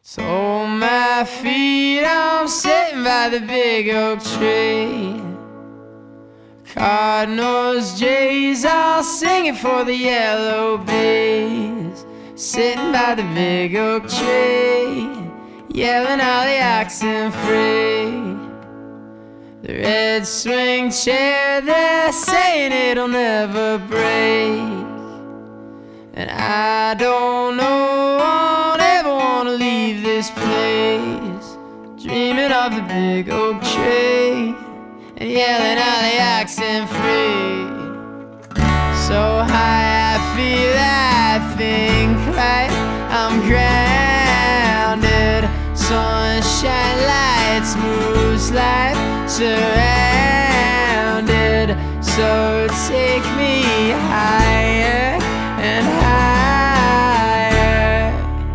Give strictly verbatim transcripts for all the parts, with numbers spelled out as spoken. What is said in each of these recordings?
So my feet, I'm sitting by the big oak tree. Cardinals, Jays, I'll sing it for the yellow bees. Sitting by the big oak tree, yelling all the oxen free. The red swing chair, they're saying it'll never break. And I don't know, won't ever wanna leave this place, dreaming of the big oak tree and yelling all the oxen free. So high I feel, I think like I'm grounded. Sunshine lights, moves life surrounded. So take me higher and higher.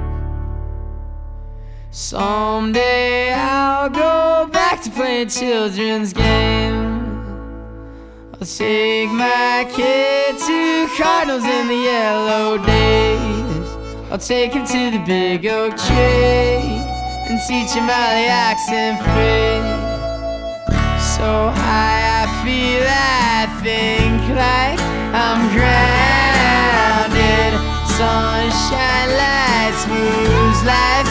Someday I'll go back to playing children's games. I'll take my kid to Cardinals in the yellow days. I'll take him to the big oak tree and teach him all the oxen free. So high I feel, I think like I'm grounded. Sunshine lights, moves life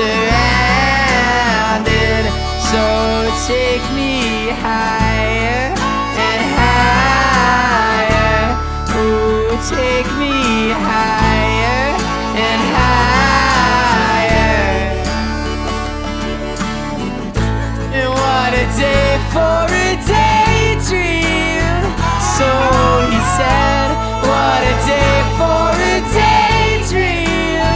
surrounded. So take me higher and higher. Ooh, take me higher and higher. And what a day for a daydream. So he said, what a day for a daydream.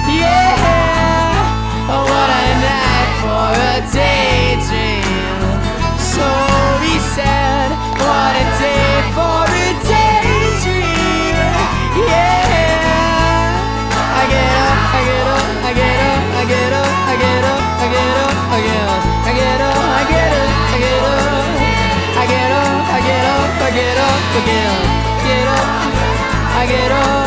Yeah, oh, what a night for a daydream. So he said, what a day for a daydream. Yeah, I get up, I get up, I get up, I get up, I get up, I get up, I get up, I get up, I get up, I get up, I get up, I get up, I get up, I get up, get up, I get up.